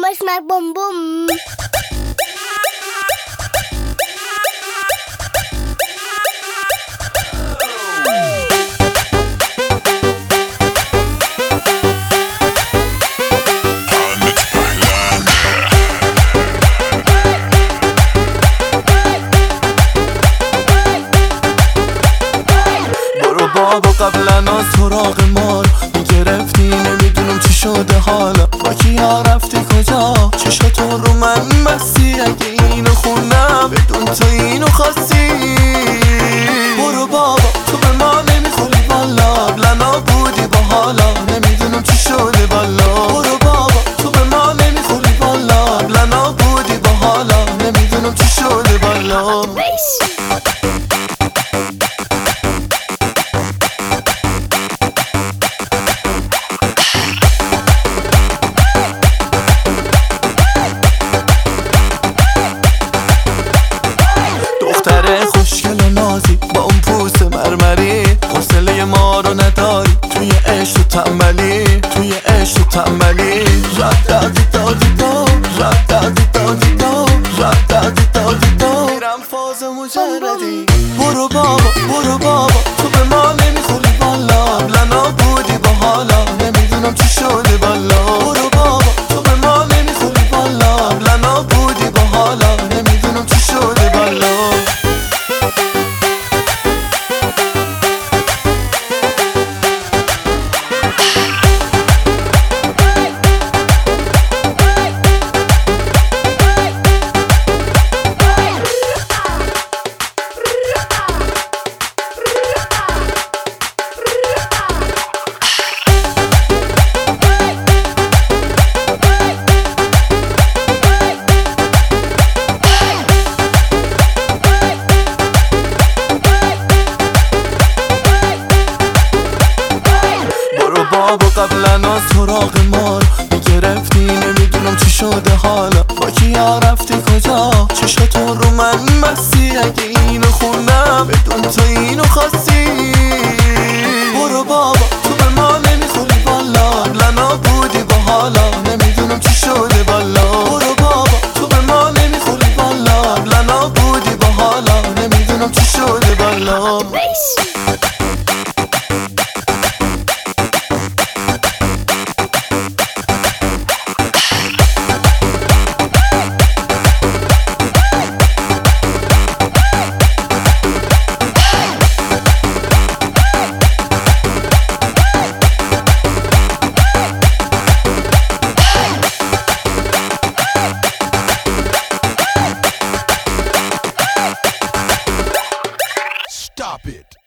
smack boom boom. برو بابا قبلا از سراغ مار میگرفتی نمیدونم چی شده حالا با کیا رفتی کجا چشاتون رو من بستی اگه اینو خوندم بدون تو اینو خواستی برو بابا تو به ما نمیخوری والا قبلا بودی با حالا نمیدونم چی شده والا برو بابا تو به ما نمیخوری والا قبلا بودی با حالا نمیدونم چی شده والا دختره خوشگل و نازی با اون پوست مرمری حوصله ما رو نداری توی عشق و تنبلی توی عشق و تنبلی رد دادی دادی دا رد دادی دادی دا رد دادی دادی دا میرم فاز مجردی برو بابا تو به ما نمیخوری والا لنا بودی با حالا نمیدونم چی شده والا برو بابا تو به ما نمیخوری والا لنا بودی با حالا نمیدونم چی شده والا بابا قبلا از سراغ مار میگرفتی نمیدونم چی شده حالا با کیا رفتی کجا چشاتون رو من بستی اگه اینو خوندم بدون تو اینو خواستی برو بابا تو به ما نمیخوری والا قبلا بودی با حالا نمیدونم چی شده والا برو بابا تو به ما نمیخوری والا قبلا بودی با حالا نمیدونم چی شده والا Stop it.